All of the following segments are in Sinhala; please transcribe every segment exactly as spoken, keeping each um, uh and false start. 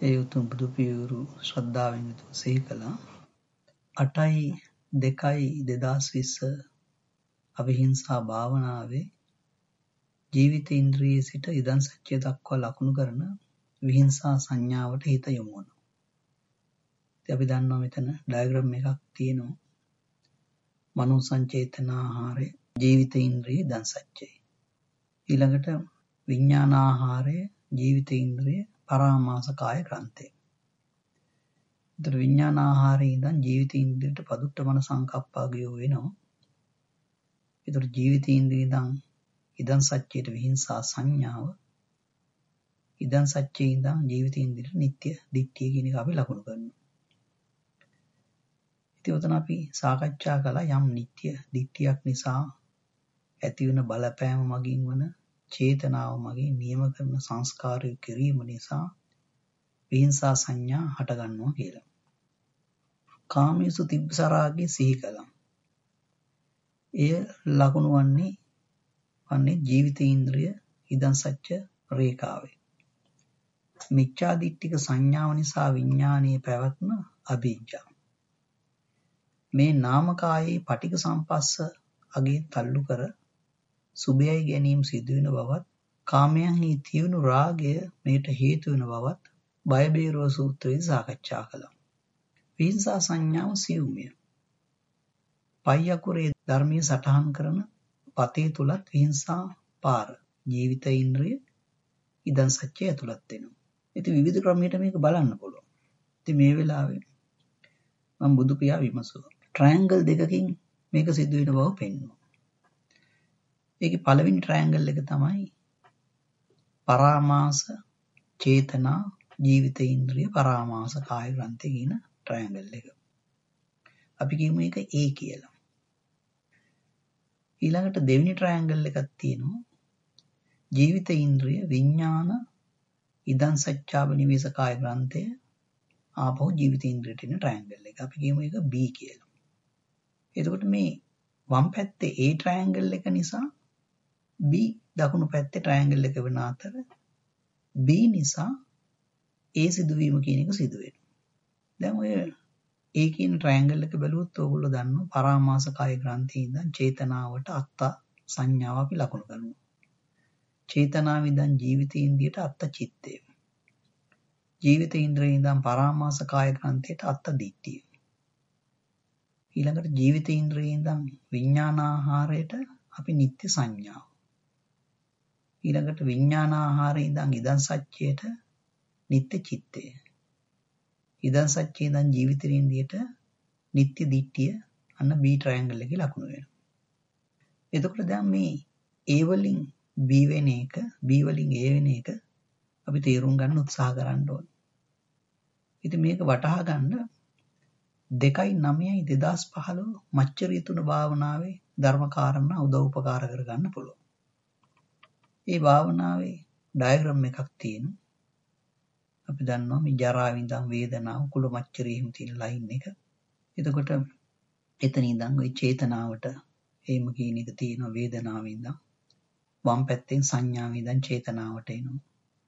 ඒ උතුම් බුදු පියවරු ශ්‍රද්ධාවෙන් යුතුව සිහි කළා. අටයි දෙකයි දෙදාස් විස්ස අවිහිංසා භාවනාවේ ජීවිත ඉන්ද්‍රියේ සිට ඉදන් සත්‍ය දක්වා ලකුණු කරන විහිංසා සංඥාවට හිත යොමු වෙනවා. ඉතින් අපි දන්නවා මෙතන ඩයග්‍රෑම් එකක් තියෙනවා. මනෝ සංචේතනාහාරය ජීවිත ඉන්ද්‍රිය ඉදන් සත්‍යයි. ඊළඟට විඥානාහාරය ජීවිත ඉන්ද්‍රිය පරාමාස කාය ග්‍රන්ථය. ඒතර විඥානාහාරයේ ඉඳන් ජීවිත ඉන්ද්‍රියට පදුට්ටමන සංකප්පාගියෝ වෙනවා. ඒතර ජීවිත ඉන්ද්‍රිය ඉඳන් ඉදන් සත්‍යයට විහිංසා සංඥාව, ඉදන් සත්‍යයේ ඉඳන් ජීවිත ඉන්ද්‍රියට නිට්ටය දිට්ඨිය කියන එක අපි ලකුණු කරනවා. ඉතින් උතන අපි සාකච්ඡා කළා යම් නිට්ටය දිට්ඨියක් නිසා ඇති වෙන බලපෑම මගින් වන චේතනාව මගින් නියම කරන සංස්කාරය කිරීම නිසා විහිංසා සංඥා හට ගන්නවා කියලා. කාමීසු තිබ්බසරාගේ සිහි කළා. එය ලකුණු වන්නේ වන්නේ ජීවිත ඉන්ද්‍රිය ඉදන් සත්‍ය රේඛාවේ. මිච්ඡා දිට්ඨික සංඥාව නිසා විඥානීය පැවැත්ම අභිජ්ජා. මේ නාමකායේ පටික සම්පස්ස අගේ තල්ලු කර සුභයයි ගැනීම සිදු වෙන බවත්, කාමයන්හි තියුණු රාගය මේට හේතු වෙන බවත් බය බේරව සූත්‍රයේ සාකච්ඡා කළා. විහිංසා සංඥාව සියුම්ය. පයි අකුරේ ධර්මයේ සටහන් කරන පතේ තුලත් විහිංසා පාර ජීවිත ඉන්ද්‍රිය ඉදන් සත්‍ය ඇතුළත් වෙනවා. ඉතින් විවිධ ක්‍රමයකට මේක බලන්න පුළුවන්. ඉතින් මේ වෙලාවේ මම බුදු පියා විමසුවා. ට්‍රයැන්ගල් දෙකකින් මේක සිදු වෙන බව පෙන්වනවා. ඒකේ පළවෙනි ට්‍රයැන්ගල් එක තමයි පරාමාස චේතනා ජීවිත ඉන්ද්‍රිය පරාමාස කාය ග්‍රන්ථය කියන ට්‍රයැන්ගල් එක. අපි කියමු ඒක A කියලා. ඊළඟට දෙවෙනි ට්‍රයැන්ගල් එකක් තියෙනවා. ජීවිත ඉන්ද්‍රිය විඥාන ඉදන් සච්ඡාව නිවේස කාය ග්‍රන්ථය ආපහු ජීවිත ඉන්ද්‍රියට එන ට්‍රයැන්ගල් එක. අපි කියමු ඒක B කියලා. එතකොට මේ වම් පැත්තේ A ට්‍රයැන්ගල් එක නිසා B දකුණු පැත්තේ ට්‍රයැන්ගල් එක වෙන අතර B නිසා A සිදුවීම කියන එක සිදු වෙනවා. දැන් ඔය A කියන ට්‍රයැන්ගල් එක බැලුවොත් ඕගොල්ලෝ දන්නවා පරාමාස කාය ග්‍රන්ථියේ ඉඳන් චේතනාවට අත්ත සංඥාව අපි ලකුණු කරනවා. චේතනාව ඉඳන් ජීවිත ඉන්ද්‍රියට අත්ත චිත්තය. ජීවිත ඉන්ද්‍රියේ ඉඳන් පරාමාස කාය ග්‍රන්ථයට අත්ත දිට්ඨිය. ඊළඟට ජීවිත ඉන්ද්‍රියේ ඉඳන් විඥානාහාරයට අපි නිත්‍ය සංඥාව. ඊළඟට විඥානාහාරයේ ඉඳන් ඉදන් සත්‍යයට නිත්‍ය චිත්තය. ඉදන් සත්‍යයේ ඉඳන් ජීවිත ඉන්ද්‍රියට නිත්‍ය දිට්ඨිය අන්න B ට්‍රයැන්ගල් එකේ ලකුණු වෙනවා. එතකොට දැන් මේ A වලින් B වෙන එක B වලින් A වෙන එක අපි තේරුම් ගන්න උත්සාහ කරන්න ඕනේ. ඉතින් මේක වටහා ගන්න දෙකයි නවයයි දෙදාස් පහළොව මච්චරිය තුන භාවනාවේ ධර්මකාරණා උදව් උපකාර කරගන්න පුළුවන්. මේ භාවනාවේ ඩයග්‍රෑම් එකක් තියෙනවා. අපි දන්නවා මේ ජරාව ඉඳන් වේදනාව කුල මච්චරියෙම තියෙන ලයින් එක. එතකොට එතන ඉඳන් ওই චේතනාවට එහෙම කියන එක තියෙනවා වේදනාව ඉඳන් වම් පැත්තෙන් සංඥාව ඉඳන් චේතනාවට එනවා.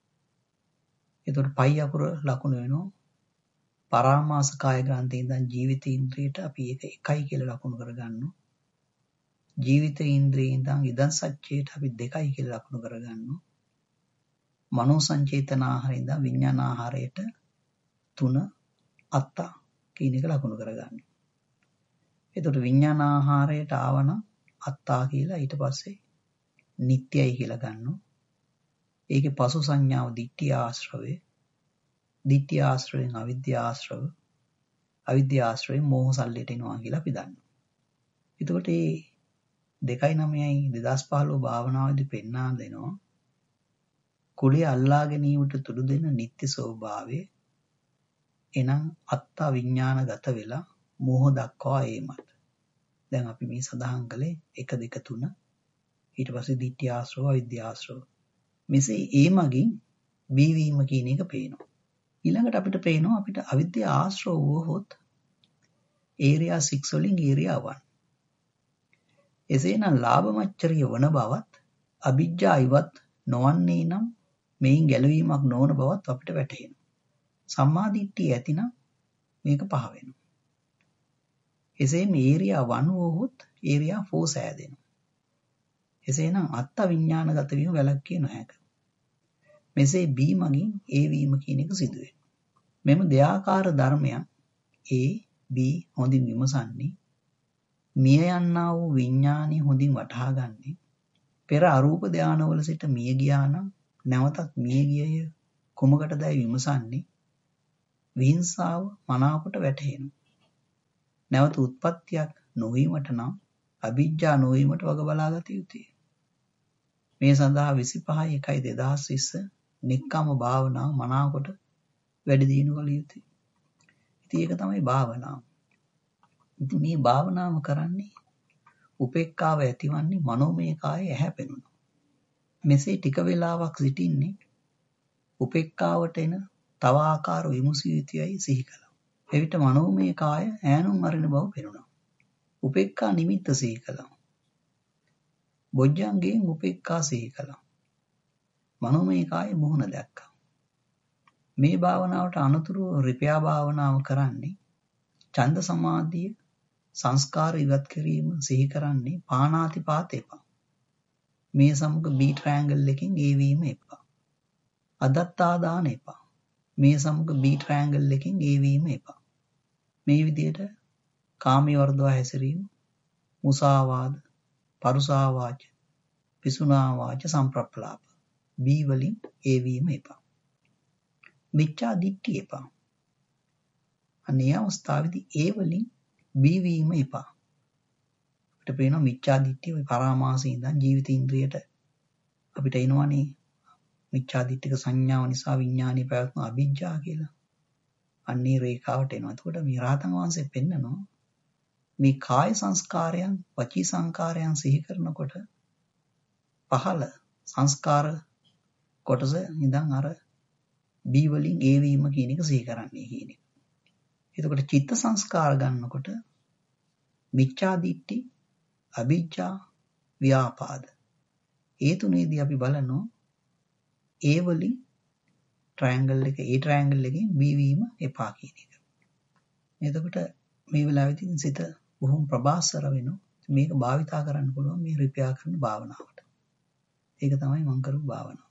එතකොට පයි අකුර ලකුණු වෙනවා පරාමාස කාය ග්‍රන්ථයේ ඉඳන් ජීවිත ඉන්ද්‍රියට අපි ඒක එකයි කියලා ලකුණු කරගන්නවා. ජීවිත ඉන්ද්‍රියේ ඉඳන් ඉදන් සත්‍යයට අපි දෙකයි කියලා ලකුණු කරගන්නවා. මනෝ සංචේතනාහාරයෙන් ඉඳන් විඥානාහාරයට තුන අත්ත කියන එක ලකුණු කරගන්නවා. එතකොට විඥානාහාරයට ආවනම් අත්තා කියලා ඊට පස්සේ නිට්ටයයි කියලා ගන්නවා. ඒකේ පසු සංඥාව දිට්ඨිය ආශ්‍රවය. දිට්ඨිය ආශ්‍රවයෙන් අවිද්‍යා ආශ්‍රව. අවිද්‍යා ආශ්‍රවයෙන් මෝහ සල්ලයට එනවා කියලා අපි දන්නවා. එතකොට මේ දෙකයි නවයයි දෙදාස් පහළොව භාවනාවේදී පෙන්වා දෙනවා කුලයේ අල්ලා ගැනීමට තුඩු දෙන නිත්‍ය ස්වභාවය. එනම් අත්තා විඥානගත වෙලා මෝහ දක්වා ඒමත්. දැන් අපි මේ සඳහන් කළේ එක දෙක තුන ඊට පස්සේ දිට්ඨි ආශ්‍රව අවිද්‍යා ආශ්‍රව. මෙසේ ඒ මගින් බී වීම කියන එක පේනවා. ඊළඟට අපිට පේනවා අපිට අවිද්‍යා ආශ්‍රව වුවහොත් ඒරියා සික්ස් වලින් ඒරියා වන්. එසේනම් ලාභ මච්චරිය වන බවත් අවිජ්ජා ඉවත් නොවන්නේ නම් මේන් ගැලවීමක් නොවන බවත් අපිට වැටහෙනවා. සම්මා දිට්ඨිය ඇතිනම් මේක පහ වෙනවා. එසේම ඒරියා one වුවහොත් ඒරියා four සෑදෙනවා. එසේනම් අත්ත විඥානගත වීම වැළැක්විය නොහැක. මෙසේ B මගින් A වීම කියන එක සිදු වෙනවා. මෙම දෙආකාර ධර්මයන් A B හොඳින් විමසන්නේ මිය යන්නා වූ විඥානය හොඳින් වටහා ගන්නේ පෙර අරූප ධානවල සිට මිය ගියා නම් නැවතත් මිය ගියය කුමකටදයි විමසන්නේ විහිංසාව මනාකොට වැටහෙනවා. නැවත උත්පත්තියක් නොවීමට නම් අවිජ්ජා නොවීමට වග බලාගත යුතුය. මේ සඳහා විසිපහයි එකයි දෙදහස් විස්ස නික්කම භාවනාව මනාකොට වැඩි දියුණු කළ යුතුය. ඉතින් ඒක තමයි භාවනාව. ඉතින් මේ භාවනාව කරන්නේ උපේක්ඛාව ඇතිවන්නේ මනෝමය කායේ ඇහැ පෙනුන. මෙසේ ටික වේලාවක් සිටින්නේ උපේක්ඛාවට එන තව ආකාර විමුසිය යුතුයයි සිහි කළා. එවිට මනෝමය කාය ඈනුම් අරින බව පෙනුණා. උපේක්ඛා නිමිත්ත සිහි කළා. බොජ්ජංගයෙන් උපේක්ඛා සිහි කළා. මනෝමය කායේ මුහුණ දැක්කා. මේ භාවනාවට අනුතුරුව රිප්‍යා භාවනාව කරන්නේ ඡන්ද සමාධිය සංස්කාර ඉවත් කිරීම සිහි කරන්නේ පාණාතිපාත එපා. මේ සමග B ට්‍රයැන්ගල් එකකින් A වීම එපා. අදත්තාදාන එපා. මේ සමග B ට්‍රයැන්ගල් එකකින් A වීම එපා. මේ විදිහට කාමී වර්ධව හැසිරීම, මුසාවාද, පරුසා වාච, පිසුනා වාච සම්ප්‍රප්පලාප B වලින් A වීම එපා. මිච්ඡා දිට්ඨිය එපා. අනේ අවස්ථාවේදී A වලින් B වීම එපා. අපිට පේනවා මිච්ඡා දිට්ඨිය ওই පරාමාසයේ ඉඳන් ජීවිත ඉන්ද්‍රියට අපිට එනවනේ මිච්ඡා දිට්ඨික සංඥාව නිසා විඥානීය පැවැත්ම අවිජ්ජා කියලා. අන්නේ රේඛාවට එනවා. එතකොට මේ රහතන් වහන්සේ පෙන්නනවා මේ කාය සංස්කාරයන් වචී සංස්කාරයන් සිහි කරනකොට පහළ සංස්කාර කොටස ඉඳන් අර B වලින් A වීම කියන එක සිහි කරන්නේ කියන එක. එතකොට චිත්ත සංස්කාර ගන්නකොට මිච්ඡා දිට්ඨි, අවිජ්ජා, ව්‍යාපාද. ඒ තුනේදී අපි බලනවා A වලින් ට්‍රයැන්ගල් එක A ට්‍රයැන්ගල් එකෙන් B වීම එපා කියන එක. එතකොට මේ වෙලාවෙදී සිත බොහොම ප්‍රබාස්වර වෙනවා. මේක භාවිතා කරන්න පුළුවන් මේ රිප්‍යා කරන භාවනාවට. ඒක තමයි මම කරපු භාවනාව.